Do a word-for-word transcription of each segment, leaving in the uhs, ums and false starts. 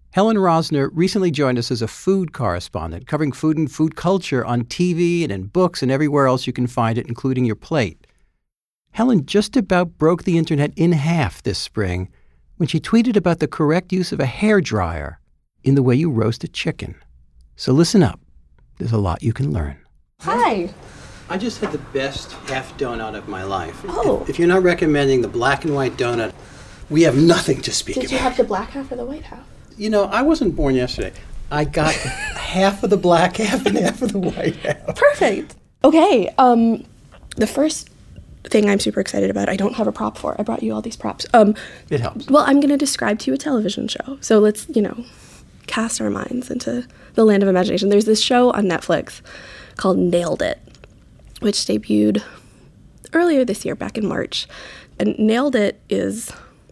Helen Rosner recently joined us as a food correspondent, covering food and food culture on T V and in books and everywhere else you can find it, including your plate. Helen just about broke the internet in half this spring when she tweeted about the correct use of a hairdryer in the way you roast a chicken. So listen up. There's a lot you can learn. Hi. I just had the best half donut of my life. Oh. If, if you're not recommending the black and white donut, we have nothing to speak Did about. you have the black half or the white half? You know, I wasn't born yesterday. I got half of the black half and half of the white half. Perfect. Okay. Um, the first thing I'm super excited about, I don't have a prop for. I brought you all these props. Um, it helps. Well, I'm going to describe to you a television show. So let's, you know, cast our minds into the land of imagination. There's this show on Netflix called Nailed It, which debuted earlier this year, back in March. And Nailed It is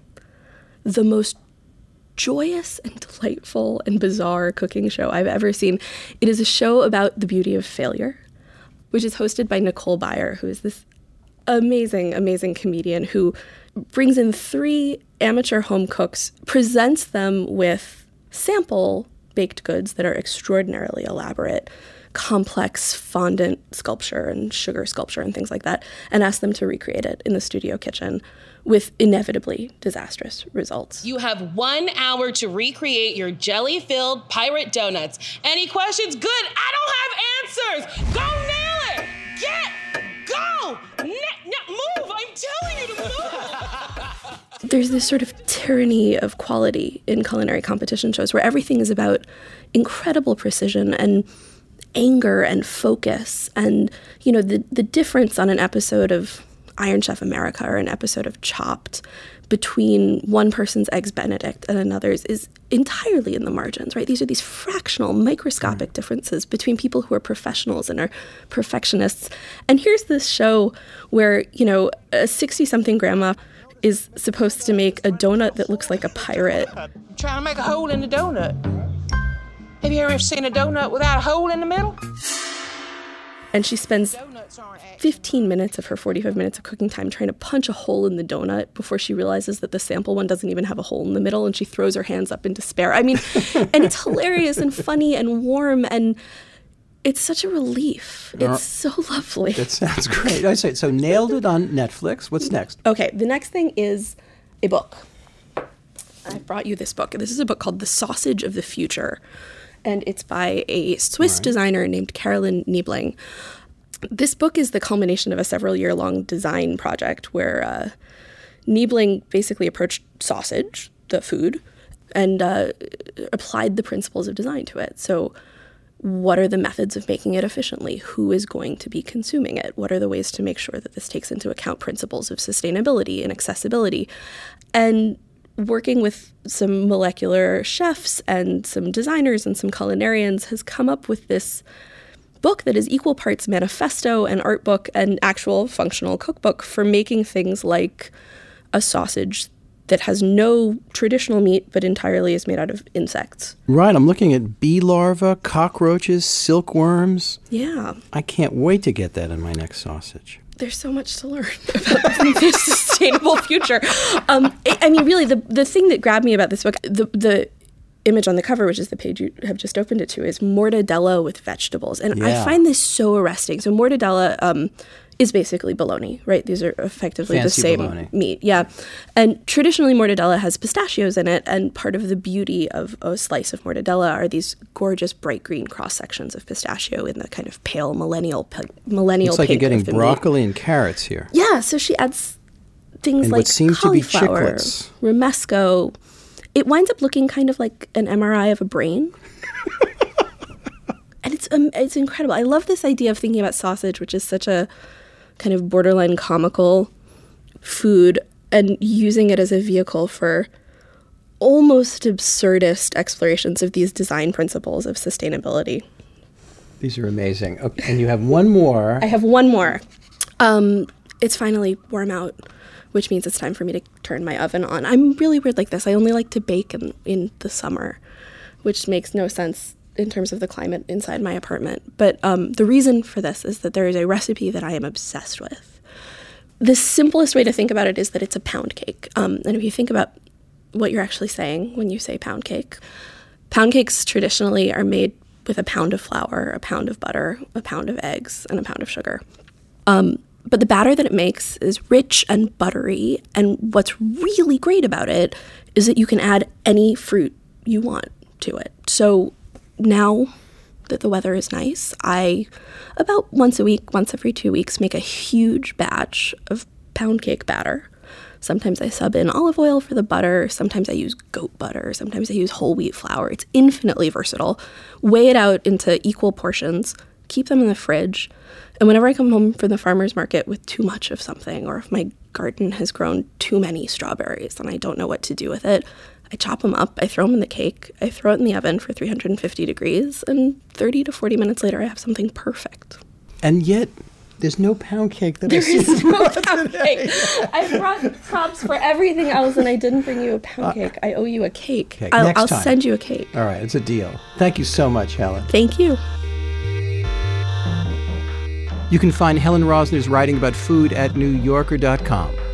the most joyous and delightful and bizarre cooking show I've ever seen. It is a show about the beauty of failure, which is hosted by Nicole Byer, who is this amazing, amazing comedian who brings in three amateur home cooks, presents them with sample baked goods that are extraordinarily elaborate, complex fondant sculpture and sugar sculpture and things like that, and ask them to recreate it in the studio kitchen with inevitably disastrous results. You have one hour to recreate your jelly-filled pirate donuts. Any questions? Good. I don't have answers. Go nail it. Get. Go. Ne- ne- move. I'm telling you to move. There's this sort of tyranny of quality in culinary competition shows where everything is about incredible precision and anger and focus. And, you know, the, the difference on an episode of Iron Chef America or an episode of Chopped between one person's Eggs Benedict and another's is entirely in the margins, right? These are these fractional, microscopic mm. differences between people who are professionals and are perfectionists. And here's this show where, you know, a sixty-something grandma is supposed to make a donut that looks like a pirate. I'm trying to make a hole in the donut. Have you ever seen a donut without a hole in the middle? And she spends fifteen minutes of her forty-five minutes of cooking time trying to punch a hole in the donut before she realizes that the sample one doesn't even have a hole in the middle, and she throws her hands up in despair. I mean, and it's hilarious and funny and warm, and it's such a relief. It's so lovely. That sounds great. I say so. Nailed It on Netflix. What's next? Okay, the next thing is a book. I brought you this book. This is a book called The Sausage of the Future, and it's by a Swiss right. designer named Caroline Niebling. This book is the culmination of a several-year-long design project where uh, Niebling basically approached sausage, the food, and uh, applied the principles of design to it. So what are the methods of making it efficiently? Who is going to be consuming it? What are the ways to make sure that this takes into account principles of sustainability and accessibility? And working with some molecular chefs and some designers and some culinarians has come up with this book that is equal parts manifesto and art book and actual functional cookbook for making things like a sausage that has no traditional meat but entirely is made out of insects. Right, I'm looking at bee larvae, cockroaches, silkworms. Yeah. I can't wait to get that in my next sausage. There's so much to learn about the sustainable future. Um, I, I mean, really, the the thing that grabbed me about this book, the the image on the cover, which is the page you have just opened it to, is mortadella with vegetables. And yeah. I find this so arresting. So mortadella um, is basically bologna, right? These are effectively Fancy the same bologna. meat. Yeah. And traditionally, mortadella has pistachios in it. And part of the beauty of a slice of mortadella are these gorgeous bright green cross-sections of pistachio in the kind of pale millennial, millennial It's like pink you're getting of the broccoli meat. and carrots here. Yeah. So she adds things and like what seems to be cauliflower, chiclets. romesco. It winds up looking kind of like an M R I of a brain. And it's um, it's incredible. I love this idea of thinking about sausage, which is such a kind of borderline comical food, and using it as a vehicle for almost absurdist explorations of these design principles of sustainability. These are amazing. Okay, and you have one more. I have one more. Um, it's finally warm out, which means it's time for me to turn my oven on. I'm really weird like this. I only like to bake in, in the summer, which makes no sense in terms of the climate inside my apartment. But um, the reason for this is that there is a recipe that I am obsessed with. The simplest way to think about it is that it's a pound cake. Um, and if you think about what you're actually saying when you say pound cake, Pound cakes traditionally are made with a pound of flour, a pound of butter, a pound of eggs, and a pound of sugar. Um, but the batter that it makes is rich and buttery, and what's really great about it is that you can add any fruit you want to it. So now that the weather is nice, I, about once a week, once every two weeks, make a huge batch of pound cake batter. Sometimes I sub in olive oil for the butter. Sometimes I use goat butter. Sometimes I use whole wheat flour. It's infinitely versatile. Weigh it out into equal portions. Keep them in the fridge. And whenever I come home from the farmer's market with too much of something, or if my garden has grown too many strawberries and I don't know what to do with it, I chop them up, I throw them in the cake, I throw it in the oven for three hundred fifty degrees, and thirty to forty minutes later I have something perfect. And yet, there's no pound cake that I There see. is no pound cake. I brought props for everything else, and I didn't bring you a pound cake. I owe you a cake. Cake. I'll, Next I'll time. send you a cake. All right, it's a deal. Thank you so much, Helen. Thank you. You can find Helen Rosner's writing about food at new yorker dot com.